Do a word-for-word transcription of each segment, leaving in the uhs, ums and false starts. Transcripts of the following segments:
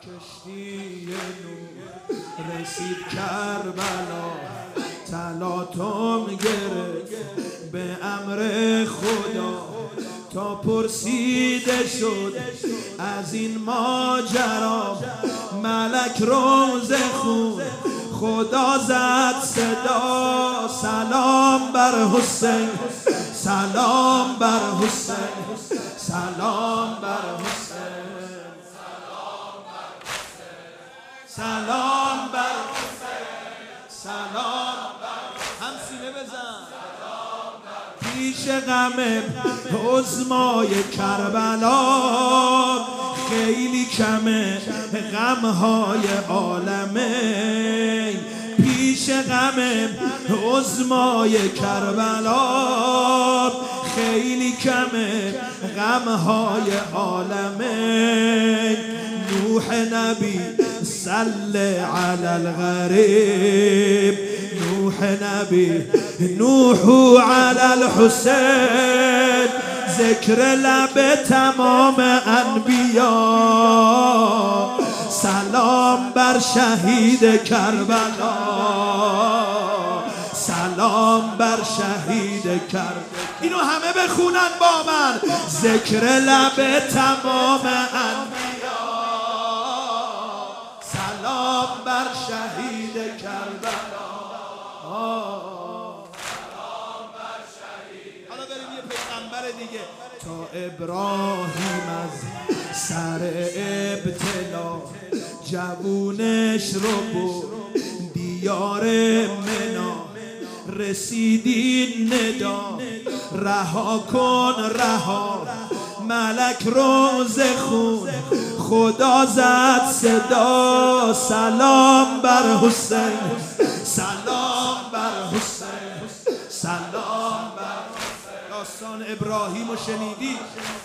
کشتی نور رسید کربلا، تلاطم گرفت به امر خدا، تا پرسیده شد از این ماجرا. ملک روز خون خدا زد صدا، سلام بر حسین، سلام بر حسین، سلام بر حسین، سلام بر حسین، سلام بر هم سینه بزن. پیش غم عظمای کربلا خیلی کمه غمهای عالمه، پیش غم عظمای کربلا خیلی کمه غمهای عالمه. نوح نبی صل علی الغریب، نوح نبی نوح علی الحسین، ذکر لب تمام انبیا، سلام بر شهید کربلا، سلام بر شهید کربلا. اینو همه بخونن با من، ذکر لب تمام انبیا، سلام بر شهید کربلا، سلام بر شهید. حالا بریم یه پیغمبر دیگه. تا ابراهیم از سر ابتلا جوونش رو برد دیار منا، رسیدین ندا رها کن رها، ملک روز خون خدا زد صدا، سلام بر حسین، سلام بر حسین، سلام بر حسین. داستان ابراهیم رو شنیدی؟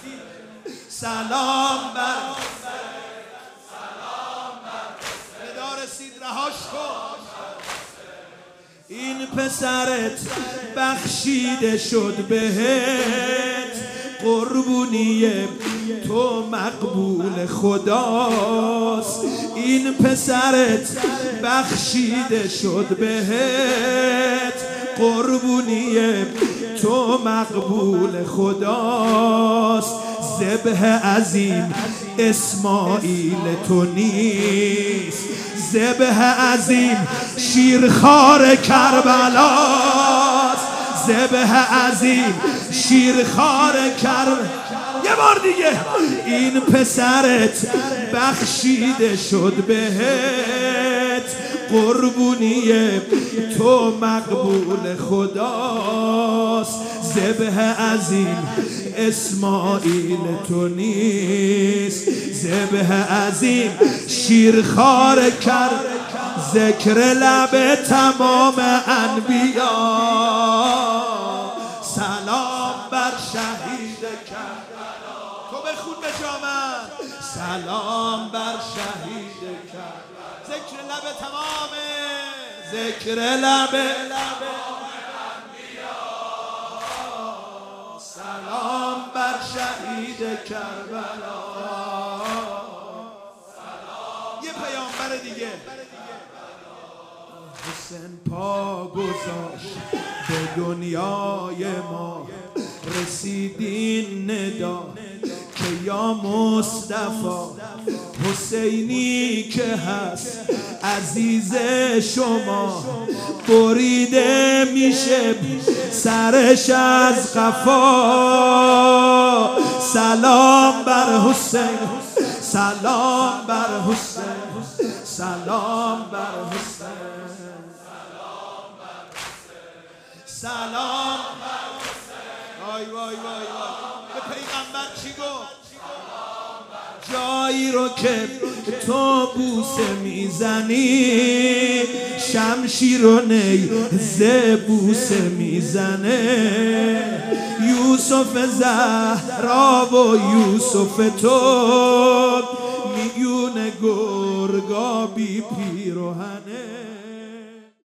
سلام بر حسین، سلام بر حسین. ندا رسید رهاش کن. این پسرت بخشیده شد بهت، قربونی تو مقبول خداست. این پسرت بخشیده شد بهت، قربونی تو مقبول خداست. ذبح عظیم اسماعیل تو نیست، ذبح عظیم شیرخوار کربلاست، ذبح عظیم شیرخوار کربلا. یه بار دیگه. این پسرت بخشیده شد بهت، قربونی تو مقبول خداست. ذبح عظیم اسماعیل تو نیست، ذبح عظیم شیرخوار کرد. ذکر لب تمام انبیا، سلام بر شهید کربلا. تو بخون به جامن، سلام بر شهید کربلا. ذکر لب تمام، ذکر لب سلام بر شهید کربلا. یه پیامبر دیگه. حسین پا گذاشت به دنیای ما، رسیدین ندا که یا مصطفی حسینی که هست عزیز شما، بریده میشه سرش از قفا. سلام بر حسین، سلام بر حسین، سلام بر حسین، سلام بر حسین. وای وای وای وای. به پیغمبر چی گفت؟ جایی رو که تو بوسه میزنی، شمشیر و نیزه بوسه میزنه. یوسف زهرا و یوسف تو، میون گرگا بی پیراهن